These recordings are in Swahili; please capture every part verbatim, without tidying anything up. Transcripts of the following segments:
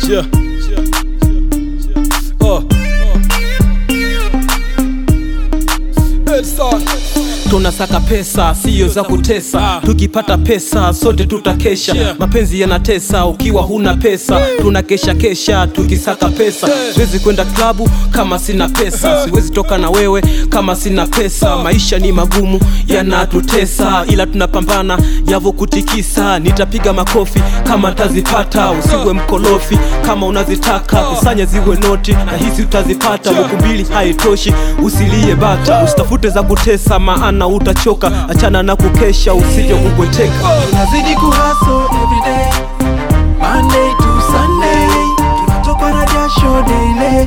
Yeah. Oh. Tunasaka pesa, siyo za kutesa. Tukipata pesa, sote tutakesha. Mapenzi yanatesa, ukiwa huna pesa. Tunakesha kesha, tukisaka pesa. Siwezi kwenda klabu kama sina pesa. Siwezi toka na wewe kama sina pesa. Maisha ni magumu, yanatutesa, ila tunapambana yavo kutikisa. Nitapiga makofi kama tazipata. Usiwe mkolofi kama unazitaka. Kusanya ziwe noti na hizi utazipata. Buku mbili haitoshi, usilie bata. Usitafute za kutesa maana utachoka. Achana na kukesha, usije kugweteka. Tunazidi kuhustle everyday, Monday to Sunday. Tunatoka na jasho daily,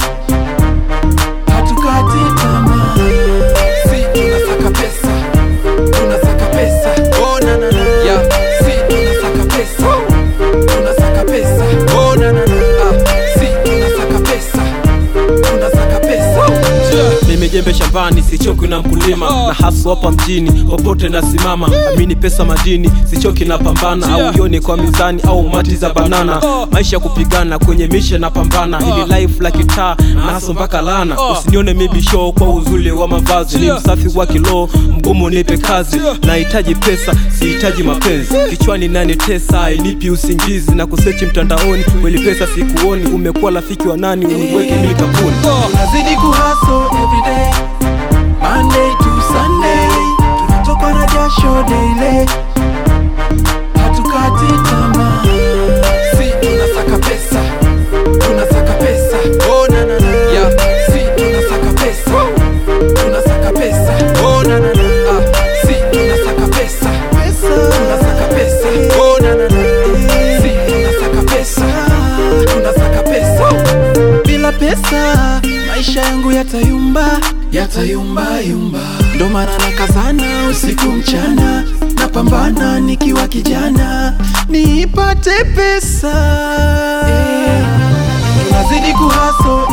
hatukati tamaa. Si tunasaka pesa, tunasaka pesa. Oh na na na, yeah. Si tunasaka pesa, tunasaka pesa. Oh na na na, ah. Si tunasaka pesa, tunasaka pesa. Yeah. Mimi jembe shambani, sichoki na mkulima. Na hasu hapa mjini, popote nasimama. Amini pesa madini, sichoki na pambana. Au yoni kwa mizani, au mati za banana. Maisha kupigana, kwenye mishe na pambana. Hili life la kitaa, na hasu mpaka lana. Usinione maybe show kwa uzuli wa mavazi. Ni msafi wa kilo, mgumu nipe kazi. Nahitaji pesa, sihitaji mapenzi. Kichwani nani tesa, hainipi usingizi. Na kusechi mtandaoni, kweli pesa sikuoni. Umekuwa rafiki wa nani, uniweke mili kapuni. Tunazidi kuhustle everyday, Monday to Sunday. Tunatoka na jasho daily, hatukati tamaa. Si tunasaka pesa, tunasaka pesa. Oh na na na, yeah. Si tunasaka pesa, tunasaka pesa. Oh na na na, ah. Si tunasaka pesa, tunasaka pesa. Oh na na na, si tunasaka pesa, tunasaka pesa. Bila pesa maisha yangu yatayumba, yatayumba yumba. Ndo maana nakazana usiku mchana, napambana nikiwa kijana, nipate pesa. Yeah. Tunazidi kuhustle